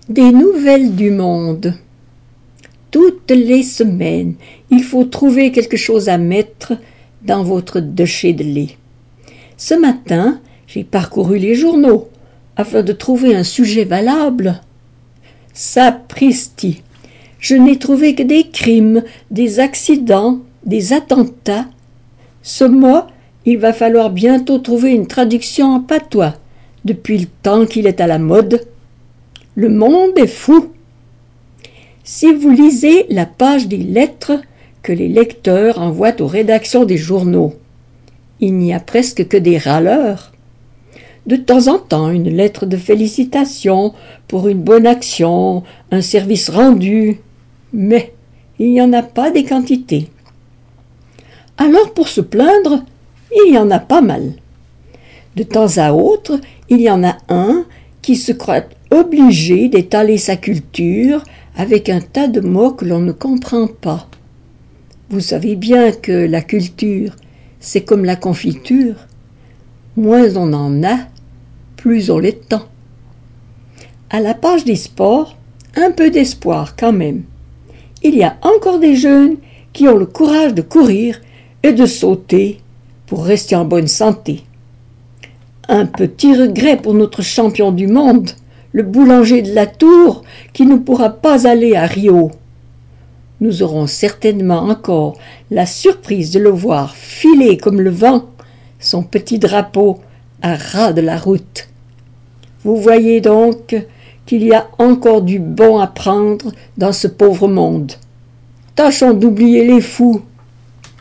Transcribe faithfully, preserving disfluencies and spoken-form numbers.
Des nouvelles du monde. Toutes les semaines, il faut trouver quelque chose à mettre dans votre déchet de lait. Ce matin, j'ai parcouru les journaux afin de trouver un sujet valable. Sapristi! Je n'ai trouvé que des crimes, des accidents, des attentats. Ce mois, il va falloir bientôt trouver une traduction en patois, depuis le temps qu'il est à la mode. Le monde est fou. Si vous lisez la page des lettres que les lecteurs envoient aux rédactions des journaux, il n'y a presque que des râleurs. De temps en temps, une lettre de félicitations pour une bonne action, un service rendu, mais il n'y en a pas des quantités. Alors pour se plaindre, il y en a pas mal. De temps à autre, il y en a un qui se croit obligé d'étaler sa culture avec un tas de mots que l'on ne comprend pas. Vous savez bien que la culture, c'est comme la confiture. Moins on en a, plus on l'étend. À la page des sports, un peu d'espoir quand même. Il y a encore des jeunes qui ont le courage de courir et de sauter pour rester en bonne santé. Un petit regret pour notre champion du monde, le boulanger de la Tour, qui ne pourra pas aller à Rio. Nous aurons certainement encore la surprise de le voir filer comme le vent, son petit drapeau à ras de la route. Vous voyez donc qu'il y a encore du bon à prendre dans ce pauvre monde. Tâchons d'oublier les fous